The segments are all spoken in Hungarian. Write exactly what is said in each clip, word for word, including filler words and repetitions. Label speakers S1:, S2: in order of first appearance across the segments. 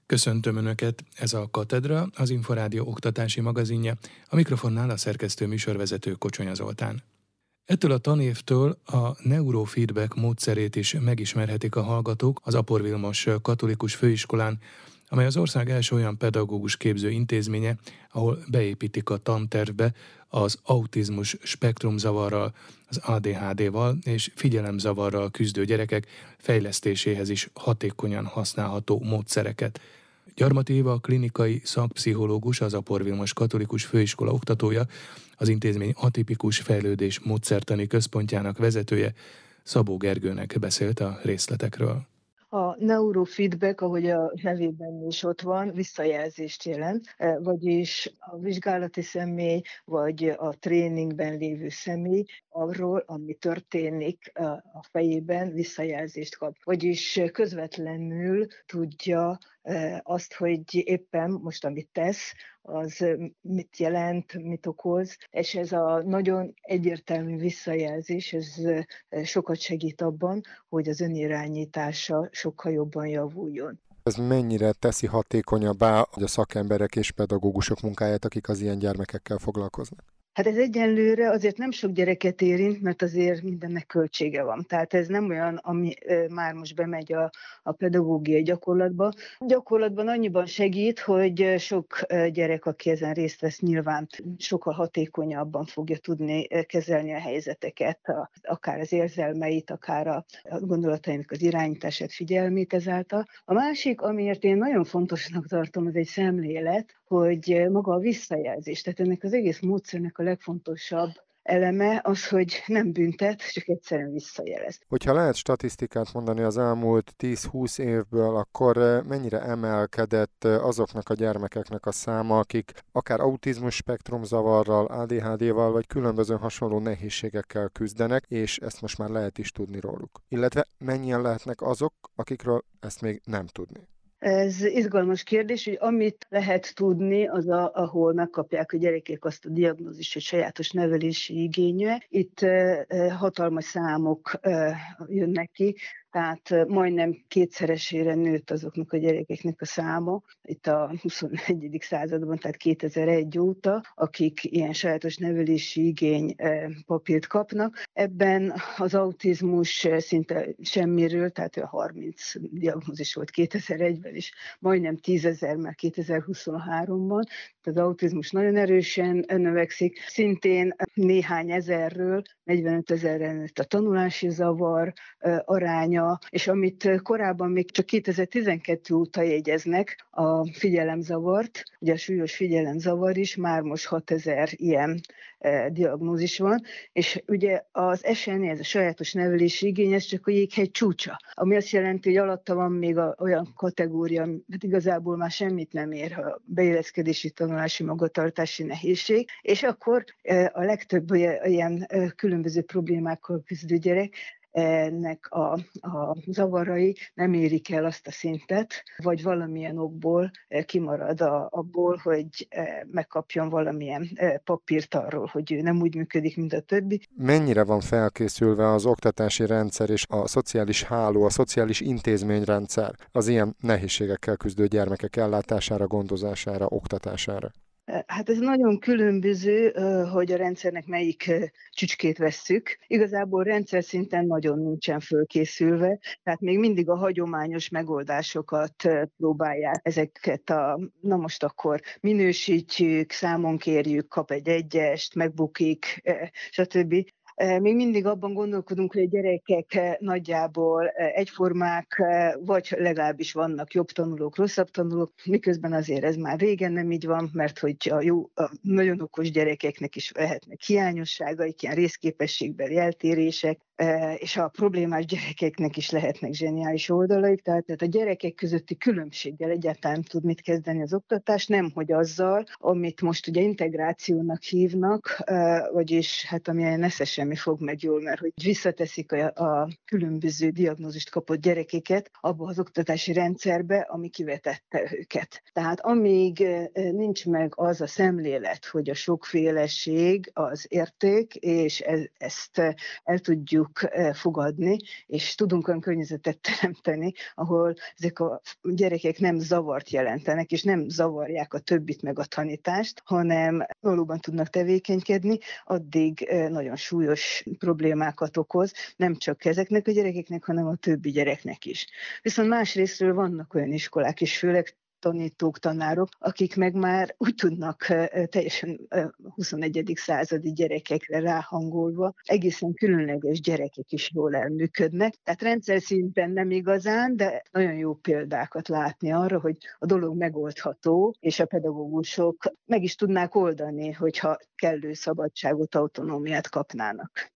S1: Köszöntöm Önöket, ez a Katedra, az Inforádió oktatási magazinja, a mikrofonnál a szerkesztő műsorvezető Kocsonya Zoltán. Ettől a tanévtől a neurofeedback módszerét is megismerhetik a hallgatók az Apor Vilmos Katolikus Főiskolán, amely az ország első olyan pedagógus képző intézménye, ahol beépítik a tantervbe az autizmus spektrumzavarral, az á dé há dé-val és figyelemzavarral küzdő gyerekek fejlesztéséhez is hatékonyan használható módszereket. Gyarmati Éva klinikai szakpszichológus, az Apor Vilmos Katolikus Főiskola oktatója, az intézmény atipikus fejlődés módszertani központjának vezetője, Szabó Gergőnek beszélt a részletekről.
S2: A neurofeedback, ahogy a nevében is ott van, visszajelzést jelent, vagyis a vizsgálati személy, vagy a tréningben lévő személy arról, ami történik a fejében, visszajelzést kap. Vagyis közvetlenül tudja azt, hogy éppen most, amit tesz, az mit jelent, mit okoz, és ez a nagyon egyértelmű visszajelzés, ez sokat segít abban, hogy az önirányítása sokkal jobban javuljon.
S3: Ez mennyire teszi hatékonyabbá a szakemberek és pedagógusok munkáját, akik az ilyen gyermekekkel foglalkoznak?
S2: Hát ez egyenlőre azért nem sok gyereket érint, mert azért mindennek költsége van. Tehát ez nem olyan, ami már most bemegy a, a pedagógiai gyakorlatba. Gyakorlatban annyiban segít, hogy sok gyerek, aki ezen részt vesz, nyilván sokkal hatékonyabban fogja tudni kezelni a helyzeteket, a, akár az érzelmeit, akár a, a gondolatainak az irányítását, figyelmét ezáltal. A másik, amiért én nagyon fontosnak tartom, az egy szemlélet, hogy maga a visszajelzés, tehát ennek az egész módszernek a legfontosabb eleme az, hogy nem büntet, csak egyszerűen visszajelez.
S3: Hogyha lehet statisztikát mondani az elmúlt tíz-húsz évből, akkor mennyire emelkedett azoknak a gyermekeknek a száma, akik akár autizmus spektrumzavarral, á dé há dé-val vagy különböző hasonló nehézségekkel küzdenek, és ezt most már lehet is tudni róluk. Illetve mennyien lehetnek azok, akikről ezt még nem tudni?
S2: Ez izgalmas kérdés, hogy amit lehet tudni, az a, ahol megkapják a gyerekek azt a diagnózist, hogy sajátos nevelési igénye. Itt uh, hatalmas számok uh, jönnek ki, tehát majdnem kétszeresére nőtt azoknak a gyerekeknek a száma, itt a huszonegyedik században, tehát kétezer-egy óta, akik ilyen sajátos nevelési igény papírt kapnak. Ebben az autizmus szinte semmiről, tehát harminc diagnózis volt kétezer-egyben is, majdnem tízezer már kétezer-huszonháromban, tehát az autizmus nagyon erősen növekszik. Szintén néhány ezerről negyvenöt ezerre nőtt a tanulási zavar aránya, és amit korábban még csak kétezer-tizenkettő óta jegyeznek, a figyelemzavart, ugye a súlyos figyelemzavar is, már most hatezer ilyen e, diagnózis van, és ugye az es en i, ez a sajátos nevelési igény, ez csak a jéghegy csúcsa, ami azt jelenti, hogy alatta van még a, olyan kategória, hát igazából már semmit nem ér, ha beilleszkedési, tanulási, magatartási nehézség, és akkor e, a legtöbb ilyen e, különböző problémákkal küzdő gyerek ennek a, a zavarai nem érik el azt a szintet, vagy valamilyen okból kimarad a, abból, hogy megkapjon valamilyen papírt arról, hogy ő nem úgy működik, mint a többi.
S3: Mennyire van felkészülve az oktatási rendszer és a szociális háló, a szociális intézményrendszer az ilyen nehézségekkel küzdő gyermekek ellátására, gondozására, oktatására?
S2: Hát ez nagyon különböző, hogy a rendszernek melyik csücskét vesszük. Igazából rendszer szinten nagyon nincsen fölkészülve, tehát még mindig a hagyományos megoldásokat próbálják. Ezeket a, na most akkor minősítjük, számon kérjük, kap egy egyest, megbukik, stb. Még mindig abban gondolkodunk, hogy a gyerekek nagyjából egyformák, vagy legalábbis vannak jobb tanulók, rosszabb tanulók, miközben azért ez már régen nem így van, mert hogy a, jó, a nagyon okos gyerekeknek is lehetnek hiányosságaik, ilyen részképességbeli eltérések, és a problémás gyerekeknek is lehetnek zseniális oldalaik, tehát, tehát a gyerekek közötti különbséggel egyáltalán tud mit kezdeni az oktatás, nem hogy azzal, amit most ugye integrációnak hívnak, vagyis hát amilyen nesze semmi fog meg jól, mert hogy visszateszik a, a különböző diagnózist kapott gyerekeket abba az oktatási rendszerbe, ami kivetette őket. Tehát amíg nincs meg az a szemlélet, hogy a sokféleség az érték, és e, ezt el tudjuk tudjuk fogadni, és tudunk olyan környezetet teremteni, ahol ezek a gyerekek nem zavart jelentenek, és nem zavarják a többit meg a tanítást, hanem valóban tudnak tevékenykedni, addig nagyon súlyos problémákat okoz, nem csak ezeknek a gyerekeknek, hanem a többi gyereknek is. Viszont másrésztről vannak olyan iskolák is, főleg tanítók, tanárok, akik meg már úgy tudnak teljesen huszonegyedik századi gyerekekre ráhangolva, egészen különleges gyerekek is jól elműködnek. Tehát rendszer szinten nem igazán, de nagyon jó példákat látni arra, hogy a dolog megoldható, és a pedagógusok meg is tudnák oldani, hogyha kellő szabadságot, autonómiát kapnának.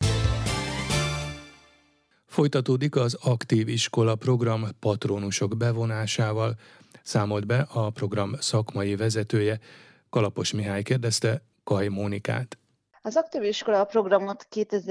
S1: Folytatódik az Aktív Iskola program patronusok bevonásával, számolt be a program szakmai vezetője. Kalapos Mihály kérdezte Kaj Mónikát.
S4: Az Aktív Iskola programot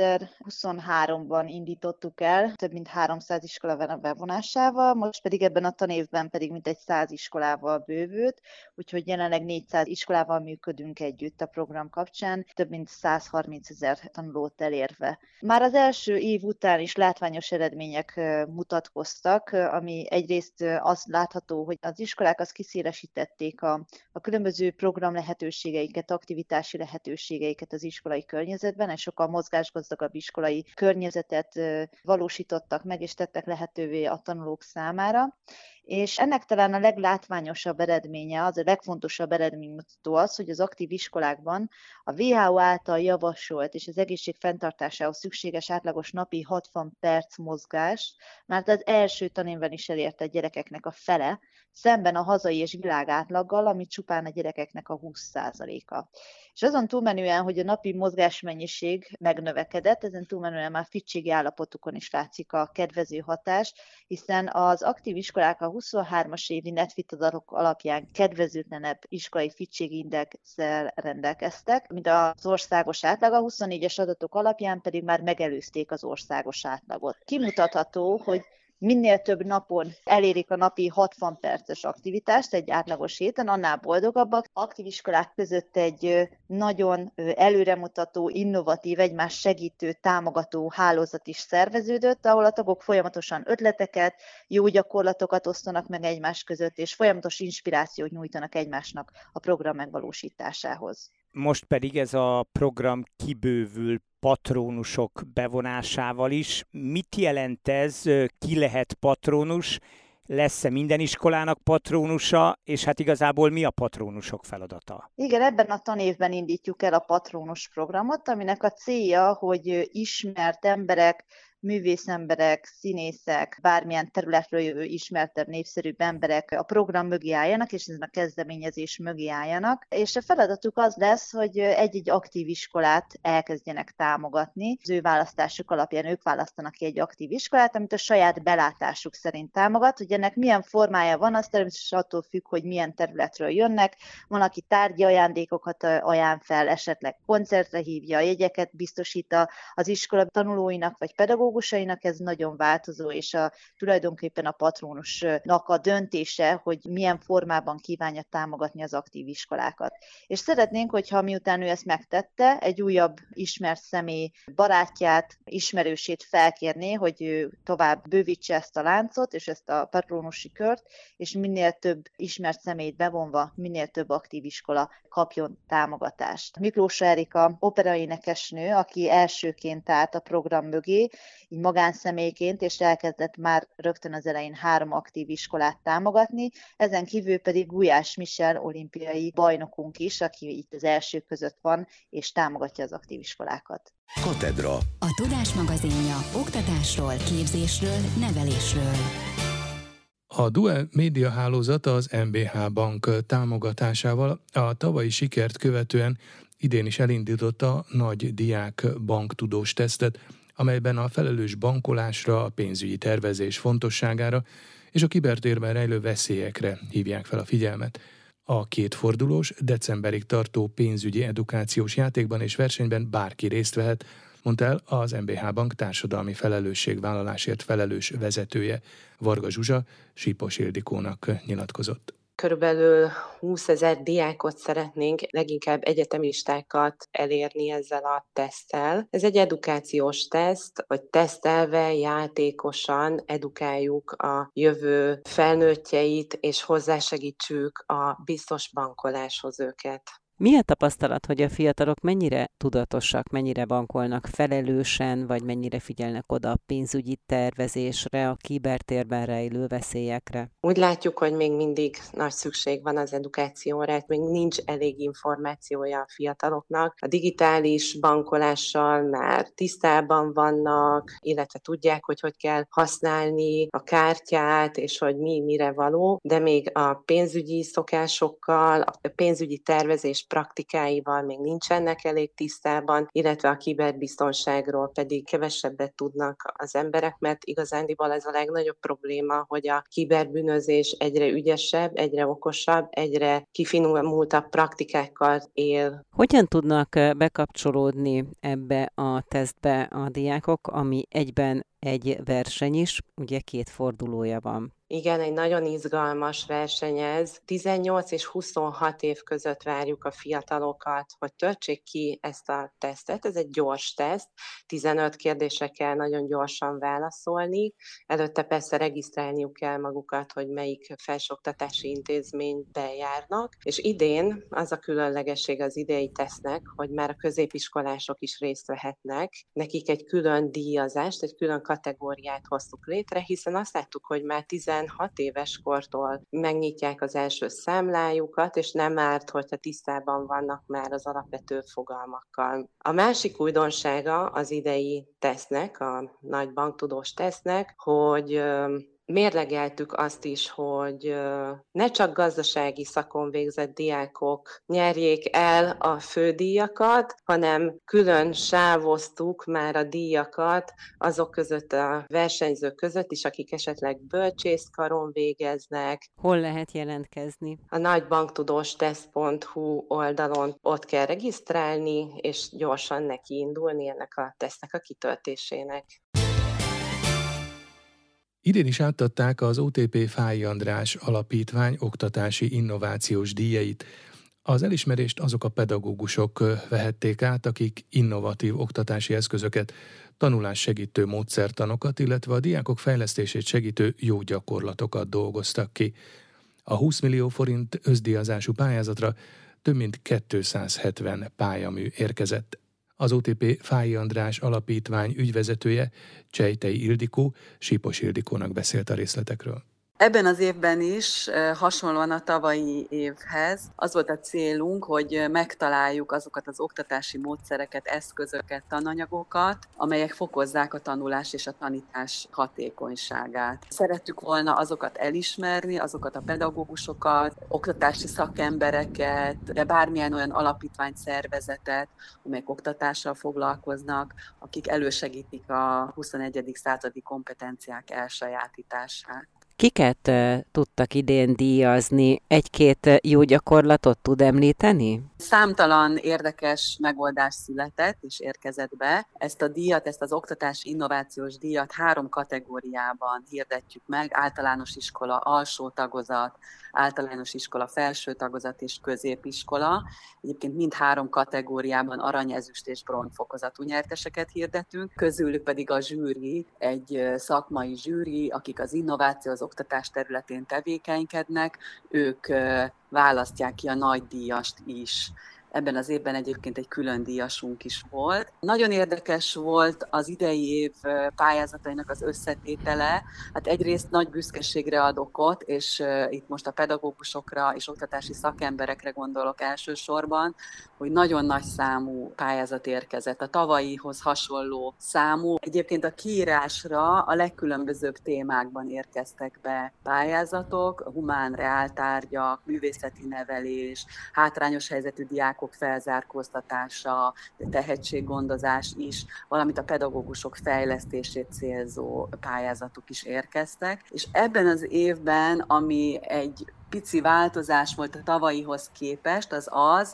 S4: kétezer-huszonháromban indítottuk el, több mint háromszáz iskola van a bevonásával, most pedig ebben a tanévben pedig mintegy száz iskolával bővült, úgyhogy jelenleg négyszáz iskolával működünk együtt a program kapcsán, több mint százharmincezer tanulót elérve. Már az első év után is látványos eredmények mutatkoztak, ami egyrészt az látható, hogy az iskolák azt kiszélesítették a, a különböző program lehetőségeiket, aktivitási lehetőségeiket az iskolai környezetben, és sokkal mozgásgazdagabb iskolai környezetet valósítottak meg, és tettek lehetővé a tanulók számára. És ennek talán a leglátványosabb eredménye, az a legfontosabb eredménymutató az, hogy az aktív iskolákban a vé há o által javasolt és az egészség fenntartásához szükséges átlagos napi hatvan perc mozgást már az első tanévben is elérte a gyerekeknek a fele, szemben a hazai és világ átlaggal, ami csupán a gyerekeknek a húsz százaléka. És azon túlmenően, hogy a napi mozgásmennyiség megnövekedett, ezen túlmenően már fittségi állapotukon is látszik a kedvező hatás, hiszen az aktív iskolák a huszonhármas évi Netfit adatok alapján kedvezőtlenebb iskolai fittségi indexsel rendelkeztek, mint az országos átlag, a huszonnégyes adatok alapján pedig már megelőzték az országos átlagot. Kimutatható, hogy minél több napon elérik a napi hatvan perces aktivitást egy átlagos héten, annál boldogabbak. Aktív iskolák között egy nagyon előremutató, innovatív, egymást segítő, támogató hálózat is szerveződött, ahol a tagok folyamatosan ötleteket, jó gyakorlatokat osztanak meg egymás között, és folyamatos inspirációt nyújtanak egymásnak a program megvalósításához.
S5: Most pedig ez a program kibővül patrónusok bevonásával is. Mit jelent ez? Ki lehet patrónus? Lesz-e minden iskolának patrónusa? És hát igazából mi a patrónusok feladata?
S4: Igen, ebben a tanévben indítjuk el a patrónus programot, aminek a célja, hogy ismert emberek, művészemberek, színészek, bármilyen területről jövő ismertebb, népszerűbb emberek a program mögé álljanak, és ezen a kezdeményezés mögé álljanak. És a feladatuk az lesz, hogy egy-egy aktív iskolát elkezdjenek támogatni. Az ő választásuk alapján ők választanak ki egy aktív iskolát, amit a saját belátásuk szerint támogat. Hogy ennek milyen formája van, az természetesen attól függ, hogy milyen területről jönnek. Van, aki tárgyi ajándékokat ajánl fel, esetleg koncertre hívja, jegyeket biztosít az iskola tanulóinak vagy pedagógusainak, ez nagyon változó, és a, tulajdonképpen a patrónusnak a döntése, hogy milyen formában kívánja támogatni az aktív iskolákat. És szeretnénk, hogyha miután ő ezt megtette, egy újabb ismert személy barátját, ismerősét felkérné, hogy ő tovább bővítse ezt a láncot, és ezt a patronusi kört, és minél több ismert személyt bevonva, minél több aktív iskola kapjon támogatást. Miklós Erika operaénekesnő, aki elsőként állt a program mögé, így magánszemélyként, és elkezdett már rögtön az elején három aktív iskolát támogatni, ezen kívül pedig Gulyás Michel olimpiai bajnokunk is, aki itt az elsők között van, és támogatja az aktív iskolákat.
S6: Katedra.
S7: A Tudás magazinja oktatásról, képzésről, nevelésről.
S1: A Duel Média Hálózat az em bé há Bank támogatásával a tavalyi sikert követően idén is elindította a nagy diák banktudós tesztet, amelyben a felelős bankolásra, a pénzügyi tervezés fontosságára és a kibertérben rejlő veszélyekre hívják fel a figyelmet. A kétfordulós, decemberig tartó pénzügyi edukációs játékban és versenyben bárki részt vehet, mondta el az em bé há Bank társadalmi felelősségvállalásért felelős vezetője. Varga Zsuzsa Sípos Ildikónak nyilatkozott.
S6: Körülbelül húszezer diákot szeretnénk, leginkább egyetemistákat elérni ezzel a teszttel. Ez egy edukációs teszt, hogy tesztelve, játékosan edukáljuk a jövő felnőttjeit, és hozzásegítsük a biztos bankoláshoz őket.
S8: Milyen tapasztalat, hogy a fiatalok mennyire tudatosak, mennyire bankolnak felelősen, vagy mennyire figyelnek oda a pénzügyi tervezésre, a kibertérben rejlő veszélyekre?
S6: Úgy látjuk, hogy még mindig nagy szükség van az edukációra, még nincs elég információja a fiataloknak. A digitális bankolással már tisztában vannak, illetve tudják, hogy hogy kell használni a kártyát, és hogy mi mire való, de még a pénzügyi szokásokkal, a pénzügyi tervezés praktikáival még nincsenek elég tisztában, illetve a kiberbiztonságról pedig kevesebbet tudnak az emberek, mert igazándiból ez a legnagyobb probléma, hogy a kiberbűnözés egyre ügyesebb, egyre okosabb, egyre kifinomultabb praktikákkal él.
S8: Hogyan tudnak bekapcsolódni ebbe a tesztbe a diákok, ami egyben egy verseny is, ugye két fordulója van?
S6: Igen, egy nagyon izgalmas verseny ez. tizennyolc és huszonhat év között várjuk a fiatalokat, hogy töltsék ki ezt a tesztet. Ez egy gyors teszt, tizenöt kérdésre kell nagyon gyorsan válaszolni. Előtte persze regisztrálniuk kell magukat, hogy melyik felsőoktatási intézménybe járnak. És idén az a különlegesség az idei tesztnek, hogy már a középiskolások is részt vehetnek. Nekik egy külön díjazást, egy külön kategóriát hoztuk létre, hiszen azt láttuk, hogy már tizenhat éves kortól megnyitják az első számlájukat, és nem árt, hogyha tisztában vannak már az alapvető fogalmakkal. A másik újdonsága az idei tesztnek, a nagy banktudós tesztnek, hogy mérlegeltük azt is, hogy ne csak gazdasági szakon végzett diákok nyerjék el a fődíjakat, hanem külön sávoztuk már a díjakat azok között a versenyzők között is, akik esetleg bölcsészkaron végeznek.
S8: Hol lehet jelentkezni?
S6: A nagybanktudósteszt pont hu oldalon ott kell regisztrálni, és gyorsan nekiindulni ennek a tesztnek a kitöltésének.
S1: Idén is átadták az o té pé Fáy András Alapítvány oktatási innovációs díjait. Az elismerést azok a pedagógusok vehették át, akik innovatív oktatási eszközöket, tanulássegítő módszertanokat, illetve a diákok fejlesztését segítő jó gyakorlatokat dolgoztak ki. A húsz millió forint összdíjazású pályázatra több mint kétszázhetven pályamű érkezett. Az o té pé Fáy András Alapítvány ügyvezetője, Csejtei Ildikó, Sípos Ildikónak beszélt a részletekről.
S9: Ebben az évben is, hasonlóan a tavalyi évhez, az volt a célunk, hogy megtaláljuk azokat az oktatási módszereket, eszközöket, tananyagokat, amelyek fokozzák a tanulás és a tanítás hatékonyságát. Szerettük volna azokat elismerni, azokat a pedagógusokat, oktatási szakembereket, de bármilyen olyan alapítvány, szervezetet, amelyek oktatással foglalkoznak, akik elősegítik a huszonegyedik századi kompetenciák elsajátítását.
S8: Kiket tudtak idén díjazni? Egy-két jó gyakorlatot tud említeni?
S9: Számtalan érdekes megoldás született és érkezett be. Ezt a díjat, ezt az oktatási innovációs díjat három kategóriában hirdetjük meg: általános iskola alsó tagozat, általános iskola felső tagozat és középiskola. Egyébként mind három kategóriában arany, ezüst és bronz fokozatú nyerteseket hirdetünk. Közülük pedig a zsűri, egy szakmai zsűri, akik az innováció, az oktatás területén tevékenykednek, ők választják ki a nagy díjast is. Ebben az évben egyébként egy külön díjasunk is volt. Nagyon érdekes volt az idei év pályázatainak az összetétele. Hát egyrészt nagy büszkeségre ad okot, és itt most a pedagógusokra és oktatási szakemberekre gondolok elsősorban, hogy nagyon nagy számú pályázat érkezett. A tavalyihoz hasonló számú. Egyébként a kiírásra a legkülönbözőbb témákban érkeztek be pályázatok: humán reáltárgyak, művészeti nevelés, hátrányos helyzetű diákok felzárkóztatása, tehetséggondozás is, valamint a pedagógusok fejlesztését célzó pályázatok is érkeztek. És ebben az évben, ami egy pici változás volt a tavalyihoz képest, az az,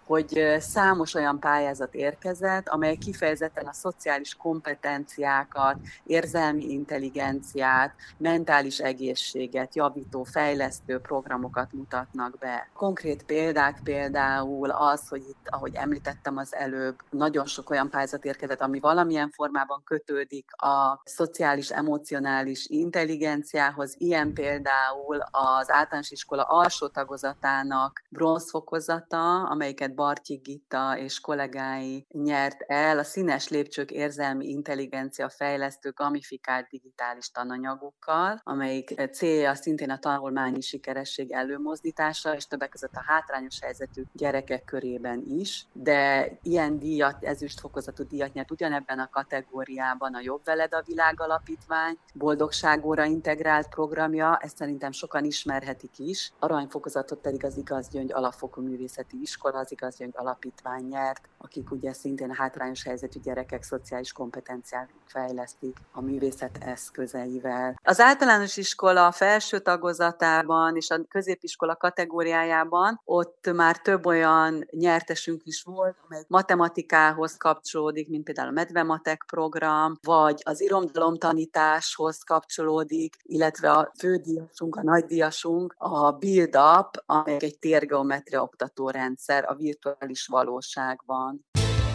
S9: hogy számos olyan pályázat érkezett, amely kifejezetten a szociális kompetenciákat, érzelmi intelligenciát, mentális egészséget javító, fejlesztő programokat mutatnak be. Konkrét példák például az, hogy itt, ahogy említettem az előbb, nagyon sok olyan pályázat érkezett, ami valamilyen formában kötődik a szociális, emocionális intelligenciához, ilyen például az általános iskola alsó tagozatának bronzfokozata, amelyiket Bartyik Gitta és kollégái nyert el, a színes lépcsők érzelmi intelligencia fejlesztő gamifikált digitális tananyagokkal, amelyik célja szintén a tanulmányi sikeresség előmozdítása, és többek között a hátrányos helyzetű gyerekek körében is, de ilyen díjat, ezüstfokozatú díjat nyert ugyanebben a kategóriában a Jobb veled a világ alapítvány, boldogságóra integrált programja, ezt szerintem sokan ismerhetik is, aranyfokozatot pedig az Igazgyöngy alapfokú művészeti iskola, az Igazgyöngy alapítvány nyert, akik ugye szintén a hátrányos helyzetű gyerekek szociális kompetenciát fejlesztik a művészet eszközeivel. Az általános iskola felső tagozatában és a középiskola kategóriájában ott már több olyan nyertesünk is volt, amely matematikához kapcsolódik, mint például a Medvematek program, vagy az irodalomtanításhoz kapcsolódik, illetve a fődíjasunk, a nagydíjasunk, a Build Up, amely egy térgeometria oktatórendszer a virtuális valóságban.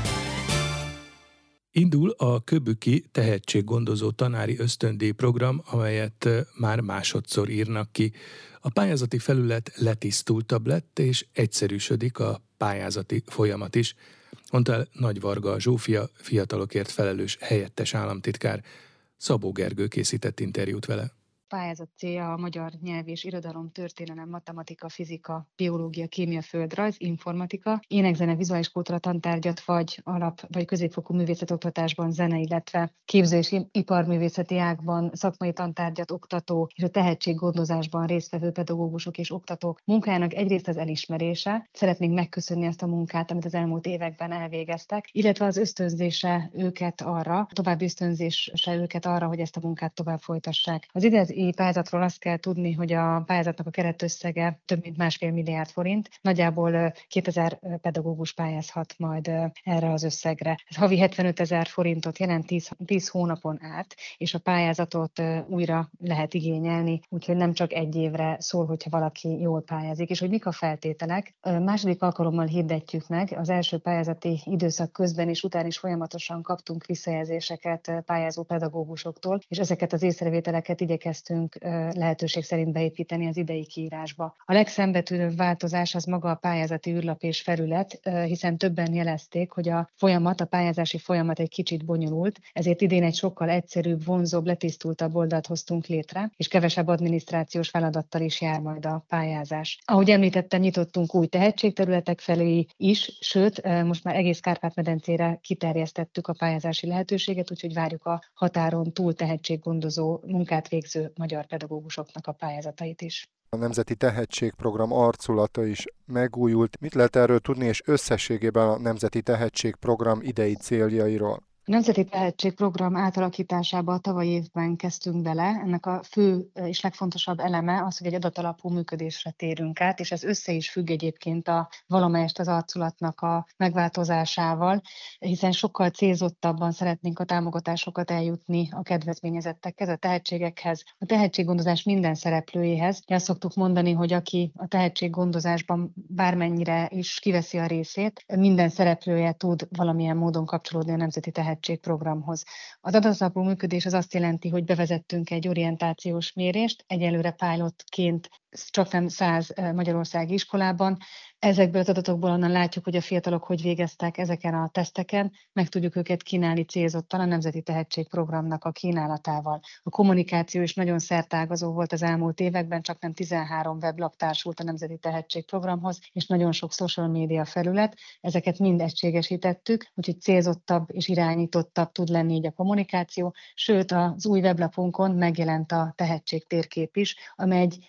S1: Indul a Köbüki tehetséggondozó tanári ösztöndíj program, amelyet már másodszor írnak ki. A pályázati felület letisztultabb lett, és egyszerűsödik a pályázati folyamat is, mondta el Nagy Varga Zsófia, fiatalokért felelős helyettes államtitkár. Szabó Gergő készített interjút vele.
S10: Pályázat célja a magyar nyelv és irodalom, történelem, matematika, fizika, biológia, kémia, földrajz, informatika, ének-zene, vizuális kultúra tantárgyat vagy alap- vagy középfokú művészetoktatásban, zene, illetve képző- és iparművészeti ágban szakmai tantárgyat oktató és a tehetséggondozásban résztvevő pedagógusok és oktatók munkájának egyrészt az elismerése. Szeretnénk megköszönni ezt a munkát, amit az elmúlt években elvégeztek, illetve az ösztönzése őket arra, további ösztönzése őket arra, hogy ezt a munkát tovább folytassák. Az idei pályázatról azt kell tudni, hogy a pályázatnak a keretösszege több mint másfél milliárd forint. Nagyjából kétezer pedagógus pályázhat majd erre az összegre. Ez havi hetvenötezer forintot jelent tíz hónapon át, és a pályázatot újra lehet igényelni, úgyhogy nem csak egy évre szól, hogyha valaki jól pályázik. És hogy mik a feltételek? Második alkalommal hirdetjük meg, az első pályázati időszak közben és után is folyamatosan kaptunk visszajelzéseket pályázó pedagógusoktól, és ezeket az észrevételeket igyekeztünk lehetőség szerint beépíteni az idei kiírásba. A legszembetűnőbb változás az maga a pályázati űrlap és felület, hiszen többen jelezték, hogy a folyamat, a pályázási folyamat egy kicsit bonyolult, ezért idén egy sokkal egyszerűbb, vonzóbb, letisztultabb oldalt hoztunk létre, és kevesebb adminisztrációs feladattal is jár majd a pályázás. Ahogy említettem, nyitottunk új tehetségterületek felé is, sőt, most már egész Kárpát-medencére kiterjesztettük a pályázási lehetőséget, úgyhogy várjuk a határon túl tehetséggondozó munkát végző magyar pedagógusoknak a pályázatait is.
S3: A Nemzeti Tehetségprogram arculata is megújult. Mit lehet erről tudni, és összességében a Nemzeti Tehetségprogram idei céljairól?
S10: A Nemzeti Tehetségprogram átalakításába a tavalyi évben kezdtünk bele. Ennek a fő és legfontosabb eleme az, hogy egy adatalapú működésre térünk át, és ez össze is függ egyébként a valamelyest az arculatnak a megváltozásával, hiszen sokkal célzottabban szeretnénk a támogatásokat eljutni a kedvezményezettekhez, a tehetségekhez, a tehetséggondozás minden szereplőjéhez. Azt szoktuk mondani, hogy aki a tehetséggondozásban bármennyire is kiveszi a részét, minden szereplője tud valamilyen módon kapcsolódni a Nemzeti Tehetségprogramhoz. Tehetségprogramhoz. Az adatalapú működés az azt jelenti, hogy bevezettünk egy orientációs mérést, egyelőre pilotként csaknem száz magyarországi iskolában. Ezekből az adatokból onnan látjuk, hogy a fiatalok hogy végeztek ezeken a teszteken, meg tudjuk őket kínálni célzottan a Nemzeti Tehetségprogramnak a kínálatával. A kommunikáció is nagyon szertágazó volt az elmúlt években, csaknem tizenhárom weblap társult a Nemzeti Tehetségprogramhoz, és nagyon sok social media felület. Ezeket mind egységesítettük, úgyhogy célzottabb és irányítottabb tud lenni így a kommunikáció, sőt az új weblapunkon megjelent a tehetség térkép is, amely egy kereső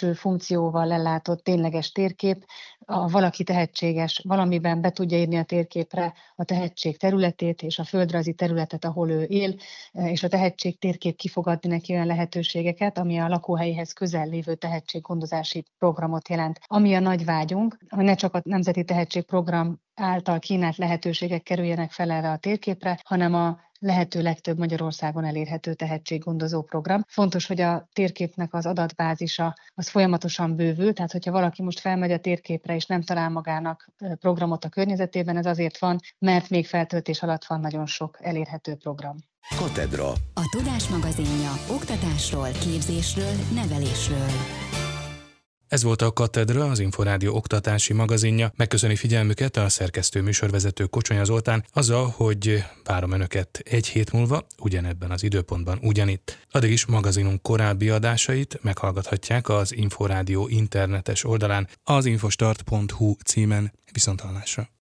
S10: belső funkcióval ellátott tényleges térkép, a valaki tehetséges, valamiben be tudja írni a térképre a tehetség területét és a földrajzi területet, ahol ő él, és a tehetség térkép ki fog adni neki olyan lehetőségeket, ami a lakóhelyéhez közel lévő tehetséggondozási programot jelent. Ami a nagy vágyunk, hogy ne csak a Nemzeti Tehetségprogram által kínált lehetőségek kerüljenek fel erre a térképre, hanem a lehető legtöbb Magyarországon elérhető tehetséggondozó program. Fontos, hogy a térképnek az adatbázisa az folyamatosan bővül, tehát hogyha valaki most felmegy a térképre és nem talál magának programot a környezetében, ez azért van, mert még feltöltés alatt van nagyon sok elérhető program.
S7: Katedra. A Tudás magazinja oktatásról, képzésről, nevelésről.
S1: Ez volt a Katedra, az Inforádió oktatási magazinja. Megköszöni figyelmüket a szerkesztő műsorvezető Kocsonya Zoltán azzal, hogy várom Önöket egy hét múlva, ugyanebben az időpontban ugyanitt. Addig is magazinunk korábbi adásait meghallgathatják az Inforádió internetes oldalán, az infostart pont hu címen. Viszonthallásra.